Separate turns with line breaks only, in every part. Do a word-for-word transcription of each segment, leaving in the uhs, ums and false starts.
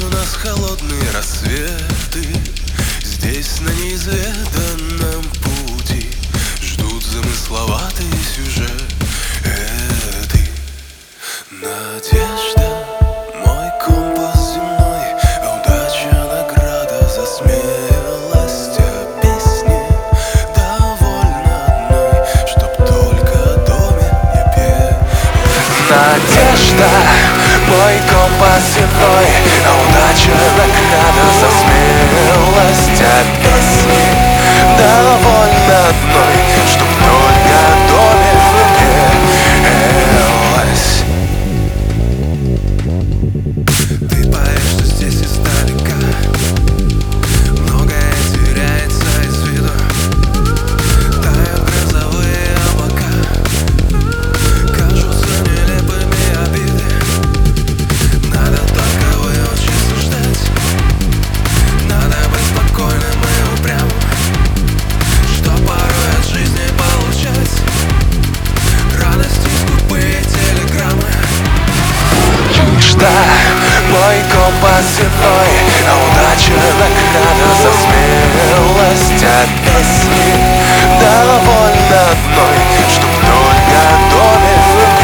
у нас холодные рассветы. Здесь на неизведанном пути ждут замысловатые сюжеты. Надежда — мой компас земной, а удача — награда за смелость. А песни довольно одной, чтоб только о доме не пел. Надежда — мой компас земной, а удача — награда за смелость. А песни довольно одной, чтоб только о доме не пелось. Ты поешь здесь издалека, многое теряется из виду. Тают грозовые облака, кажутся нелепыми обиды. Надо только выучиться ждать, надо быть спокойным и упрямым, что порой от жизни получать радости скупые телеграммы. Надежда — мой компас земной, а удача — награда за смелость. А песни довольно одной, чтоб только о доме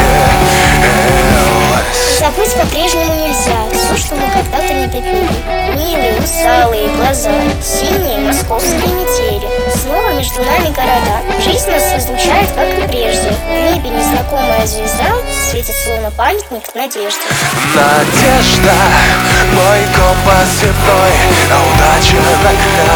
не пелось.
Забыть по-прежнему нельзя все, что мы когда-то не допили. Милые, усталые глаза, синие московские метели. Снова между нами города. Жизнь нас разлучает, как и прежде. В небе незнакомая звезда светит, словно памятник надежды.
Надежда — мой компас земной, а удача — награда